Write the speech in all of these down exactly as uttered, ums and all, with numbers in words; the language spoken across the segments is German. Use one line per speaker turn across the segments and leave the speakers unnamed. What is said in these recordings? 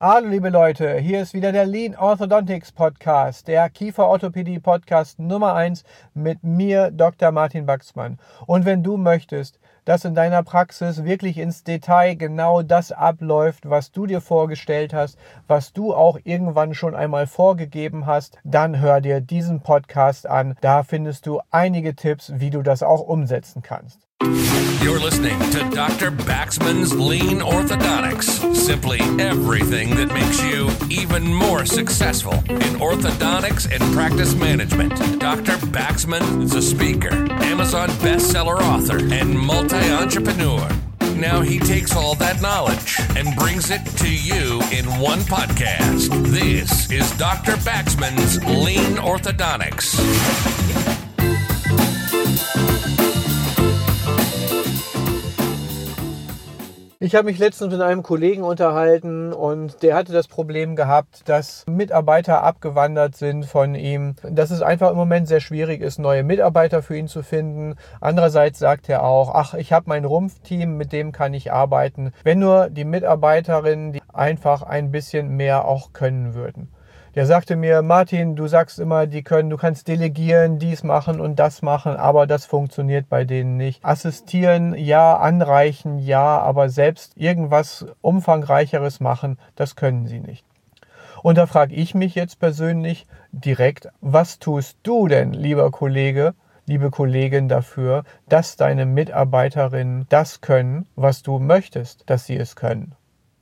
Hallo liebe Leute, hier ist wieder der Lean Orthodontics Podcast, der Kieferorthopädie Podcast Nummer eins mit mir, Doktor Martin Baxmann. Und wenn du möchtest, dass in deiner Praxis wirklich ins Detail genau das abläuft, was du dir vorgestellt hast, was du auch irgendwann schon einmal vorgegeben hast, dann hör dir diesen Podcast an. Da findest du einige Tipps, wie du das auch umsetzen kannst.
You're listening to Doctor Baxman's Lean Orthodontics. Simply everything that makes you even more successful in orthodontics and practice management. Doctor Baxman is a speaker, Amazon bestseller author, and multi-entrepreneur. Now he takes all that knowledge and brings it to you in one podcast. This is Doctor Baxman's Lean Orthodontics.
Ich habe mich letztens mit einem Kollegen unterhalten und der hatte das Problem gehabt, dass Mitarbeiter abgewandert sind von ihm, dass es einfach im Moment sehr schwierig ist, neue Mitarbeiter für ihn zu finden. Andererseits sagt er auch, ach, ich habe mein Rumpfteam, mit dem kann ich arbeiten, wenn nur die Mitarbeiterinnen die einfach ein bisschen mehr auch können würden. Der sagte mir, Martin, du sagst immer, die können, du kannst delegieren, dies machen und das machen, aber das funktioniert bei denen nicht. Assistieren, ja, anreichen, ja, aber selbst irgendwas Umfangreicheres machen, das können sie nicht. Und da frage ich mich jetzt persönlich direkt, was tust du denn, lieber Kollege, liebe Kollegin, dafür, dass deine Mitarbeiterinnen das können, was du möchtest, dass sie es können?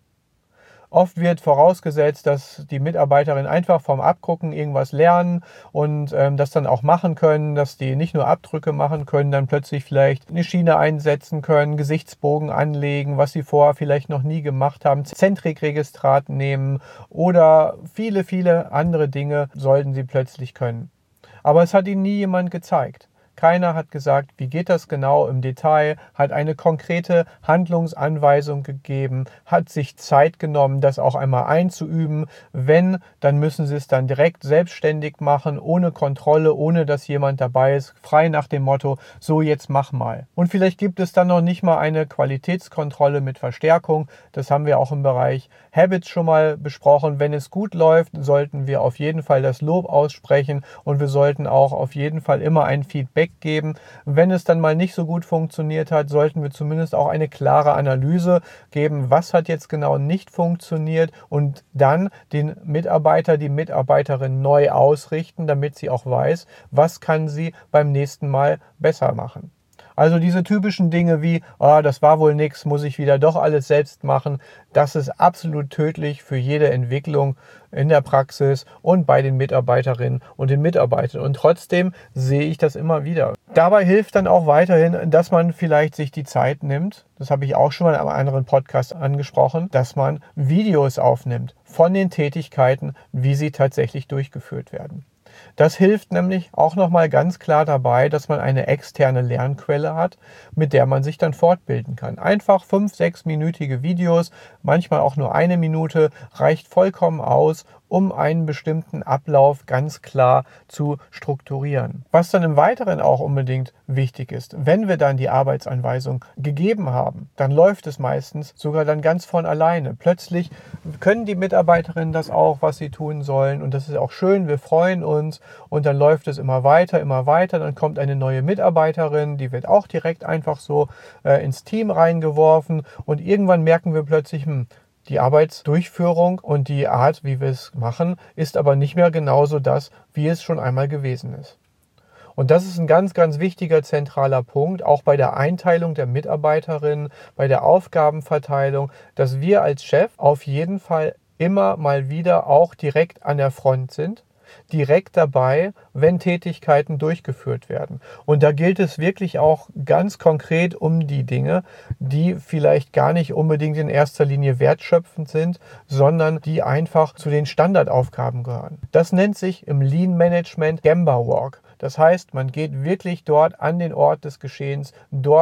Oft wird vorausgesetzt, dass die Mitarbeiterinnen einfach vom Abgucken irgendwas lernen und ähm, das dann auch machen können, dass die nicht nur Abdrücke machen können, dann plötzlich vielleicht eine Schiene einsetzen können, Gesichtsbogen anlegen, was sie vorher vielleicht noch nie gemacht haben, Zentrikregistrat nehmen oder viele, viele andere Dinge sollten sie plötzlich können. Aber es hat ihnen nie jemand gezeigt. Keiner hat gesagt, wie geht das genau im Detail, hat eine konkrete Handlungsanweisung gegeben, hat sich Zeit genommen, das auch einmal einzuüben. Wenn, dann müssen sie es dann direkt selbstständig machen, ohne Kontrolle, ohne dass jemand dabei ist, frei nach dem Motto, so jetzt mach mal. Und vielleicht gibt es dann noch nicht mal eine Qualitätskontrolle mit Verstärkung. Das haben wir auch im Bereich Habits schon mal besprochen. Wenn es gut läuft, sollten wir auf jeden Fall das Lob aussprechen und wir sollten auch auf jeden Fall immer ein Feedback geben. Wenn es dann mal nicht so gut funktioniert hat, sollten wir zumindest auch eine klare Analyse geben, was hat jetzt genau nicht funktioniert und dann den Mitarbeiter, die Mitarbeiterin neu ausrichten, damit sie auch weiß, was kann sie beim nächsten Mal besser machen. Also diese typischen Dinge wie, ah, das war wohl nichts, muss ich wieder doch alles selbst machen, das ist absolut tödlich für jede Entwicklung in der Praxis und bei den Mitarbeiterinnen und den Mitarbeitern. Und trotzdem sehe ich das immer wieder. Dabei hilft dann auch weiterhin, dass man vielleicht sich die Zeit nimmt, das habe ich auch schon mal in einem anderen Podcast angesprochen, dass man Videos aufnimmt von den Tätigkeiten, wie sie tatsächlich durchgeführt werden. Das hilft nämlich auch nochmal ganz klar dabei, dass man eine externe Lernquelle hat, mit der man sich dann fortbilden kann. Einfach fünf, sechsminütige Videos, manchmal auch nur eine Minute, reicht vollkommen aus, um einen bestimmten Ablauf ganz klar zu strukturieren. Was dann im Weiteren auch unbedingt wichtig ist, wenn wir dann die Arbeitsanweisung gegeben haben, dann läuft es meistens sogar dann ganz von alleine. Plötzlich können die Mitarbeiterinnen das auch, was sie tun sollen und das ist auch schön, wir freuen uns und dann läuft es immer weiter, immer weiter, dann kommt eine neue Mitarbeiterin, die wird auch direkt einfach so äh, ins Team reingeworfen und irgendwann merken wir plötzlich, hm, die Arbeitsdurchführung und die Art, wie wir es machen, ist aber nicht mehr genauso das, wie es schon einmal gewesen ist. Und das ist ein ganz, ganz wichtiger zentraler Punkt, auch bei der Einteilung der Mitarbeiterinnen, bei der Aufgabenverteilung, dass wir als Chef auf jeden Fall immer mal wieder auch direkt an der Front sind, direkt dabei, wenn Tätigkeiten durchgeführt werden. Und da gilt es wirklich auch ganz konkret um die Dinge, die vielleicht gar nicht unbedingt in erster Linie wertschöpfend sind, sondern die einfach zu den Standardaufgaben gehören. Das nennt sich im Lean Management Gemba Walk. Das heißt, man geht wirklich dort an den Ort des Geschehens, dort,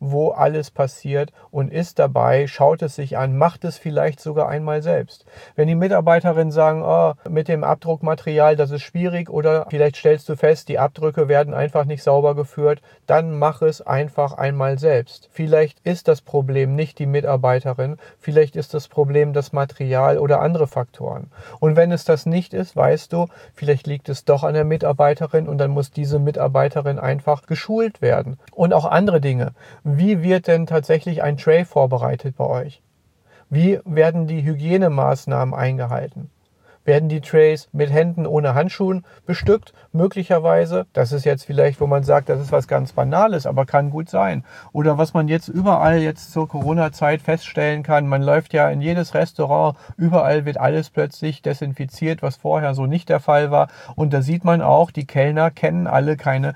wo alles passiert und ist dabei, schaut es sich an, macht es vielleicht sogar einmal selbst. Wenn die Mitarbeiterinnen sagen, oh, mit dem Abdruckmaterial, das ist schwierig, oder vielleicht stellst du fest, die Abdrücke werden einfach nicht sauber geführt, dann mach es einfach einmal selbst. Vielleicht ist das Problem nicht die Mitarbeiterin, vielleicht ist das Problem das Material oder andere Faktoren. Und wenn es das nicht ist, weißt du, vielleicht liegt es doch an der Mitarbeiterin und dann muss diese Mitarbeiterin einfach geschult werden. Und auch andere Dinge. Wie wird denn tatsächlich ein Tray vorbereitet bei euch? Wie werden die Hygienemaßnahmen eingehalten? Werden die Trays mit Händen ohne Handschuhen bestückt? Möglicherweise. Das ist jetzt vielleicht, wo man sagt, das ist was ganz Banales, aber kann gut sein. Oder was man jetzt überall jetzt zur Corona-Zeit feststellen kann, man läuft ja in jedes Restaurant, überall wird alles plötzlich desinfiziert, was vorher so nicht der Fall war. Und da sieht man auch, die Kellner kennen alle keine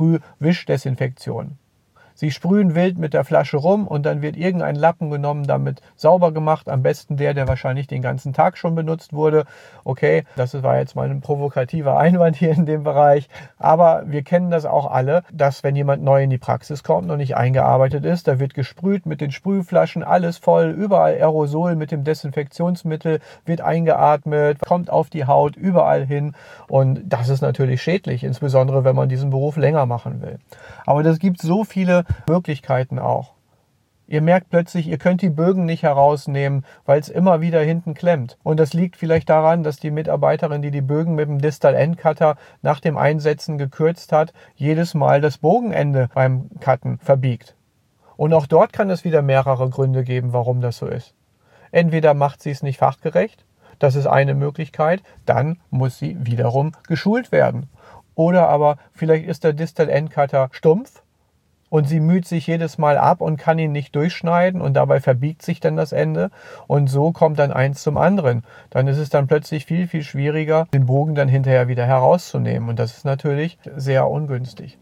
Sprüh-Wisch-Desinfektion. Sie sprühen wild mit der Flasche rum und dann wird irgendein Lappen genommen, damit sauber gemacht. Am besten der, der wahrscheinlich den ganzen Tag schon benutzt wurde. Okay, das war jetzt mal ein provokativer Einwand hier in dem Bereich. Aber wir kennen das auch alle, dass wenn jemand neu in die Praxis kommt und nicht eingearbeitet ist, da wird gesprüht mit den Sprühflaschen, alles voll, überall Aerosol mit dem Desinfektionsmittel, wird eingeatmet, kommt auf die Haut, überall hin. Und das ist natürlich schädlich, insbesondere wenn man diesen Beruf länger machen will. Aber das gibt so viele Möglichkeiten auch. Ihr merkt plötzlich, ihr könnt die Bögen nicht herausnehmen, weil es immer wieder hinten klemmt. Und das liegt vielleicht daran, dass die Mitarbeiterin, die die Bögen mit dem Distal End Cutter nach dem Einsetzen gekürzt hat, jedes Mal das Bogenende beim Cutten verbiegt. Und auch dort kann es wieder mehrere Gründe geben, warum das so ist. Entweder macht sie es nicht fachgerecht, das ist eine Möglichkeit, dann muss sie wiederum geschult werden. Oder aber vielleicht ist der Distal End Cutter stumpf und sie müht sich jedes Mal ab und kann ihn nicht durchschneiden und dabei verbiegt sich dann das Ende und so kommt dann eins zum anderen. Dann ist es dann plötzlich viel, viel schwieriger, den Bogen dann hinterher wieder herauszunehmen und das ist natürlich sehr ungünstig.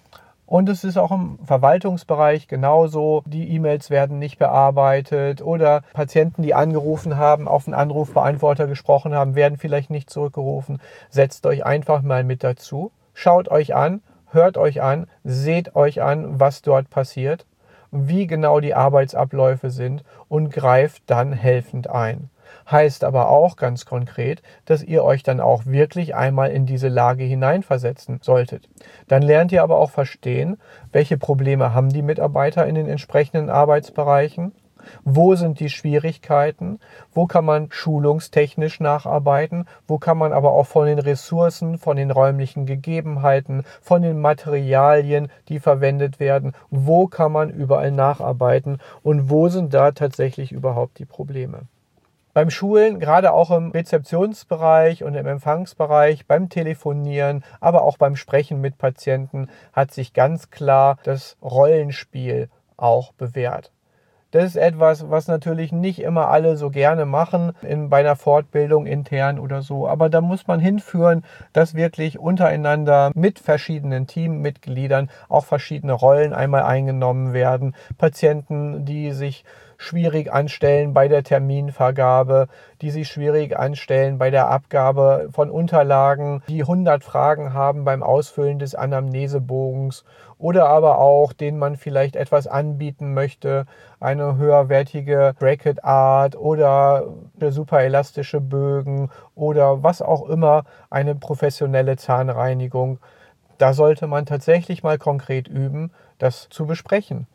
Und es ist auch im Verwaltungsbereich genauso. Die E-Mails werden nicht bearbeitet oder Patienten, die angerufen haben, auf einen Anrufbeantworter gesprochen haben, werden vielleicht nicht zurückgerufen. Setzt euch einfach mal mit dazu. Schaut euch an, hört euch an, seht euch an, was dort passiert, wie genau die Arbeitsabläufe sind und greift dann helfend ein. Heißt aber auch ganz konkret, dass ihr euch dann auch wirklich einmal in diese Lage hineinversetzen solltet. Dann lernt ihr aber auch verstehen, welche Probleme haben die Mitarbeiter in den entsprechenden Arbeitsbereichen, wo sind die Schwierigkeiten, wo kann man schulungstechnisch nacharbeiten, wo kann man aber auch von den Ressourcen, von den räumlichen Gegebenheiten, von den Materialien, die verwendet werden, wo kann man überall nacharbeiten und wo sind da tatsächlich überhaupt die Probleme. Beim Schulen, gerade auch im Rezeptionsbereich und im Empfangsbereich, beim Telefonieren, aber auch beim Sprechen mit Patienten, hat sich ganz klar das Rollenspiel auch bewährt. Das ist etwas, was natürlich nicht immer alle so gerne machen, in, bei einer Fortbildung intern oder so. Aber da muss man hinführen, dass wirklich untereinander mit verschiedenen Teammitgliedern auch verschiedene Rollen einmal eingenommen werden. Patienten, die sich schwierig anstellen bei der Terminvergabe, die sich schwierig anstellen bei der Abgabe von Unterlagen, die hundert Fragen haben beim Ausfüllen des Anamnesebogens oder aber auch, denen man vielleicht etwas anbieten möchte, eine höherwertige Bracket Art oder super elastische Bögen oder was auch immer, eine professionelle Zahnreinigung. Da sollte man tatsächlich mal konkret üben, das zu besprechen.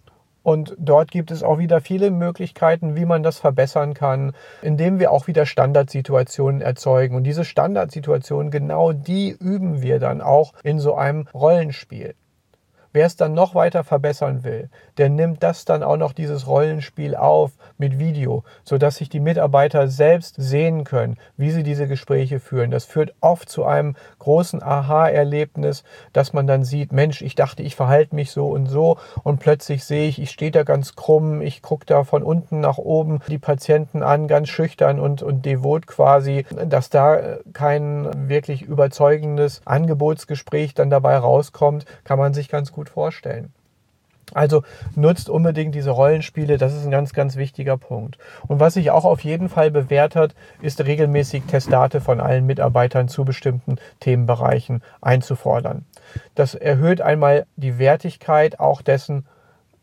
Und dort gibt es auch wieder viele Möglichkeiten, wie man das verbessern kann, indem wir auch wieder Standardsituationen erzeugen. Und diese Standardsituationen, genau die üben wir dann auch in so einem Rollenspiel. Wer es dann noch weiter verbessern will, der nimmt das dann auch noch dieses Rollenspiel auf mit Video, sodass sich die Mitarbeiter selbst sehen können, wie sie diese Gespräche führen. Das führt oft zu einem großen Aha-Erlebnis, dass man dann sieht, Mensch, ich dachte, ich verhalte mich so und so und plötzlich sehe ich, ich stehe da ganz krumm, ich gucke da von unten nach oben die Patienten an, ganz schüchtern und, und devot quasi, dass da kein wirklich überzeugendes Angebotsgespräch dann dabei rauskommt, kann man sich ganz gut vorstellen. Also nutzt unbedingt diese Rollenspiele, das ist ein ganz, ganz wichtiger Punkt. Und was sich auch auf jeden Fall bewährt hat, ist regelmäßig Testate von allen Mitarbeitern zu bestimmten Themenbereichen einzufordern. Das erhöht einmal die Wertigkeit auch dessen,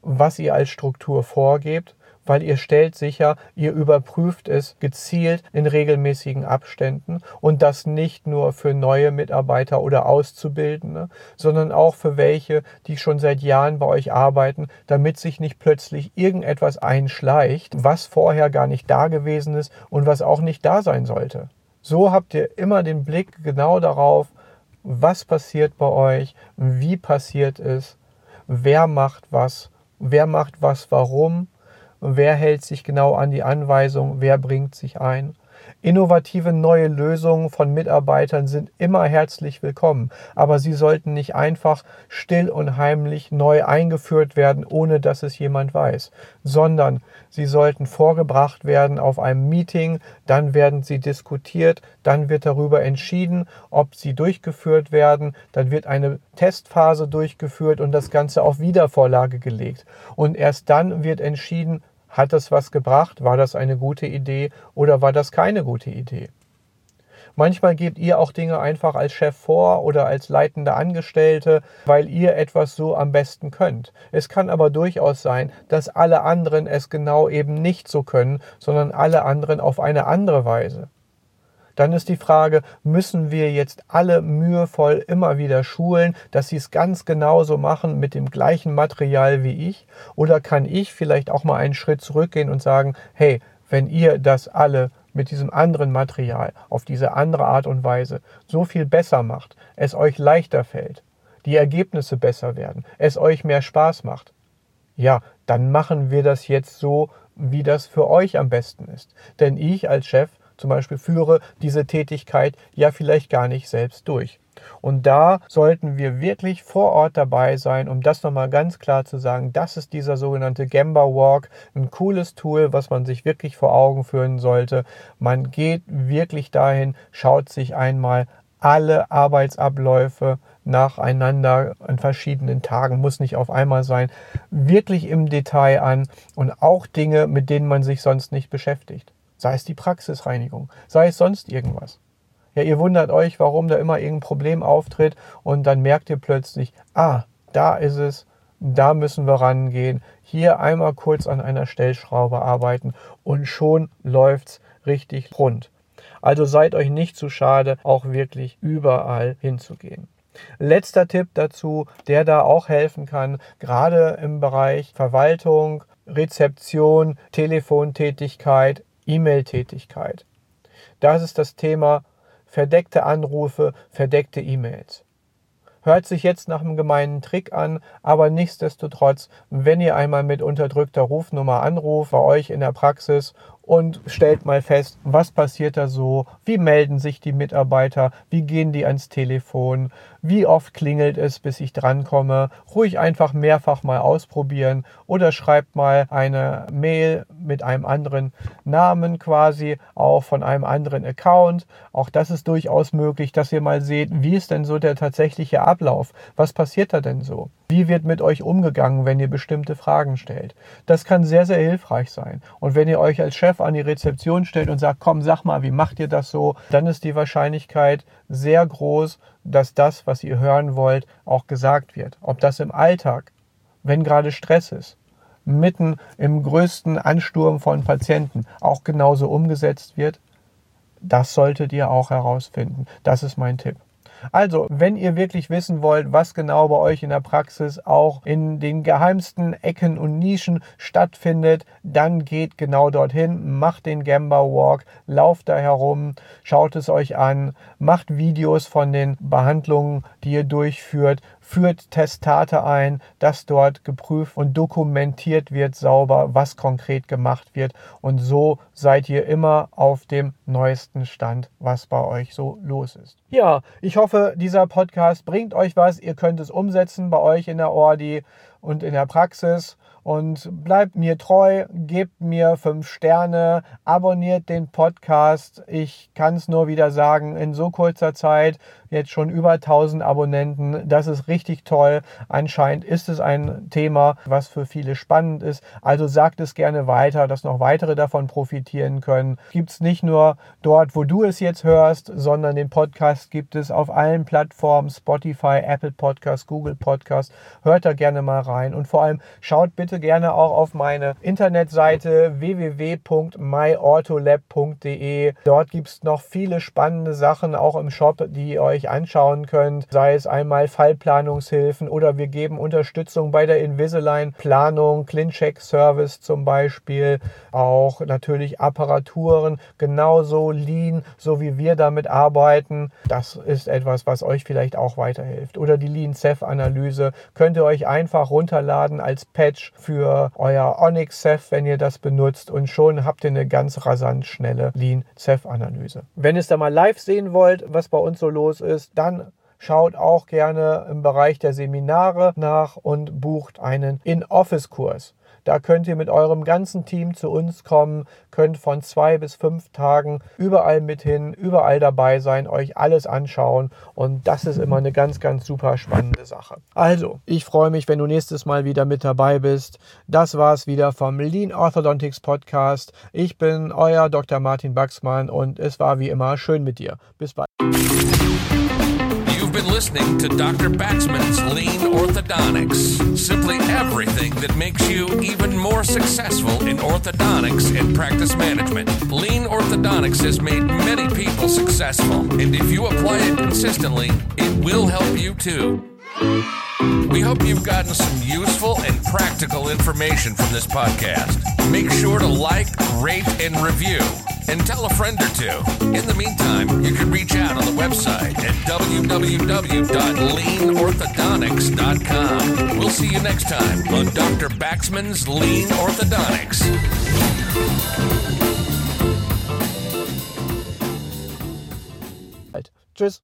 was ihr als Struktur vorgebt, weil ihr stellt sicher, ihr überprüft es gezielt in regelmäßigen Abständen und das nicht nur für neue Mitarbeiter oder Auszubildende, sondern auch für welche, die schon seit Jahren bei euch arbeiten, damit sich nicht plötzlich irgendetwas einschleicht, was vorher gar nicht da gewesen ist und was auch nicht da sein sollte. So habt ihr immer den Blick genau darauf, was passiert bei euch, wie passiert es, wer macht was, wer macht was, warum, wer hält sich genau an die Anweisung, wer bringt sich ein. Innovative neue Lösungen von Mitarbeitern sind immer herzlich willkommen, aber sie sollten nicht einfach still und heimlich neu eingeführt werden, ohne dass es jemand weiß, sondern sie sollten vorgebracht werden auf einem Meeting, dann werden sie diskutiert, dann wird darüber entschieden, ob sie durchgeführt werden, dann wird eine Testphase durchgeführt und das Ganze auf Wiedervorlage gelegt. Und erst dann wird entschieden, hat das was gebracht? War das eine gute Idee oder war das keine gute Idee? Manchmal gebt ihr auch Dinge einfach als Chef vor oder als leitende Angestellte, weil ihr etwas so am besten könnt. Es kann aber durchaus sein, dass alle anderen es genau eben nicht so können, sondern alle anderen auf eine andere Weise. Dann ist die Frage, müssen wir jetzt alle mühevoll immer wieder schulen, dass sie es ganz genauso machen mit dem gleichen Material wie ich? Oder kann ich vielleicht auch mal einen Schritt zurückgehen und sagen, hey, wenn ihr das alle mit diesem anderen Material auf diese andere Art und Weise so viel besser macht, es euch leichter fällt, die Ergebnisse besser werden, es euch mehr Spaß macht, ja, dann machen wir das jetzt so, wie das für euch am besten ist. Denn ich als Chef zum Beispiel führe diese Tätigkeit ja vielleicht gar nicht selbst durch. Und da sollten wir wirklich vor Ort dabei sein, um das nochmal ganz klar zu sagen, das ist dieser sogenannte Gemba Walk, ein cooles Tool, was man sich wirklich vor Augen führen sollte. Man geht wirklich dahin, schaut sich einmal alle Arbeitsabläufe nacheinander an verschiedenen Tagen, muss nicht auf einmal sein, wirklich im Detail an und auch Dinge, mit denen man sich sonst nicht beschäftigt. Sei es die Praxisreinigung, sei es sonst irgendwas. Ja, ihr wundert euch, warum da immer irgendein Problem auftritt und dann merkt ihr plötzlich, ah, da ist es, da müssen wir rangehen, hier einmal kurz an einer Stellschraube arbeiten und schon läuft's richtig rund. Also seid euch nicht zu schade, auch wirklich überall hinzugehen. Letzter Tipp dazu, der da auch helfen kann, gerade im Bereich Verwaltung, Rezeption, Telefontätigkeit, E-Mail-Tätigkeit. Das ist das Thema verdeckte Anrufe, verdeckte E-Mails. Hört sich jetzt nach einem gemeinen Trick an, aber nichtsdestotrotz, wenn ihr einmal mit unterdrückter Rufnummer anruft bei euch in der Praxis und stellt mal fest, was passiert da so, wie melden sich die Mitarbeiter, wie gehen die ans Telefon, wie oft klingelt es, bis ich drankomme, ruhig einfach mehrfach mal ausprobieren oder schreibt mal eine Mail mit einem anderen Namen quasi, auch von einem anderen Account. Auch das ist durchaus möglich, dass ihr mal seht, wie ist denn so der tatsächliche Ablauf, was passiert da denn so? Wie wird mit euch umgegangen, wenn ihr bestimmte Fragen stellt? Das kann sehr, sehr hilfreich sein. Und wenn ihr euch als Chef an die Rezeption stellt und sagt, komm, sag mal, wie macht ihr das so? Dann ist die Wahrscheinlichkeit sehr groß, dass das, was ihr hören wollt, auch gesagt wird. Ob das im Alltag, wenn gerade Stress ist, mitten im größten Ansturm von Patienten auch genauso umgesetzt wird, das solltet ihr auch herausfinden. Das ist mein Tipp. Also, wenn ihr wirklich wissen wollt, was genau bei euch in der Praxis auch in den geheimsten Ecken und Nischen stattfindet, dann geht genau dorthin, macht den Gemba Walk, lauft da herum, schaut es euch an, macht Videos von den Behandlungen, die ihr durchführt, führt Testate ein, dass dort geprüft und dokumentiert wird sauber, was konkret gemacht wird. Und so seid ihr immer auf dem neuesten Stand, was bei euch so los ist. Ja, ich hoffe, dieser Podcast bringt euch was. Ihr könnt es umsetzen bei euch in der Ordi und in der Praxis. Und bleibt mir treu, gebt mir fünf Sterne, abonniert den Podcast. Ich kann es nur wieder sagen, in so kurzer Zeit jetzt schon über tausend Abonnenten. Das ist richtig toll. Anscheinend ist es ein Thema, was für viele spannend ist. Also sagt es gerne weiter, dass noch weitere davon profitieren können. Gibt es nicht nur dort, wo du es jetzt hörst, sondern den Podcast gibt es auf allen Plattformen, Spotify, Apple Podcast, Google Podcast. Hört da gerne mal rein. rein. Und vor allem schaut bitte gerne auch auf meine Internetseite w w w punkt my ortholab punkt d e. Dort gibt es noch viele spannende Sachen, auch im Shop, die ihr euch anschauen könnt. Sei es einmal Fallplanungshilfen oder wir geben Unterstützung bei der Invisalign-Planung, ClinCheck-Service zum Beispiel. Auch natürlich Apparaturen, genauso Lean, so wie wir damit arbeiten. Das ist etwas, was euch vielleicht auch weiterhilft. Oder die Lean-Ceph-Analyse könnt ihr euch einfach runterladen als Patch für euer Onyx Ceph, wenn ihr das benutzt, und schon habt ihr eine ganz rasant schnelle Lean-Ceph-Analyse. Wenn ihr es da mal live sehen wollt, was bei uns so los ist, dann schaut auch gerne im Bereich der Seminare nach und bucht einen In-Office-Kurs. Da könnt ihr mit eurem ganzen Team zu uns kommen, könnt von zwei bis fünf Tagen überall mit hin, überall dabei sein, euch alles anschauen, und das ist immer eine ganz, ganz super spannende Sache. Also, ich freue mich, wenn du nächstes Mal wieder mit dabei bist. Das war's wieder vom Lean Orthodontics Podcast. Ich bin euer Doktor Martin Baxmann und es war wie immer schön mit dir. Bis bald.
You've been listening to Doctor Baxman's Lean Orthodontics. Simply everything that makes you even more successful in orthodontics and practice management. Lean Orthodontics has made many people successful, and if you apply it consistently, it will help you too. We hope you've gotten some useful and practical information from this podcast. Make sure to like, rate, and review, and tell a friend or two. In the meantime, you can reach out on the website at w w w dot lean orthodontics dot com. We'll see you next time on Doctor Baxman's Lean Orthodontics.
Tschüss.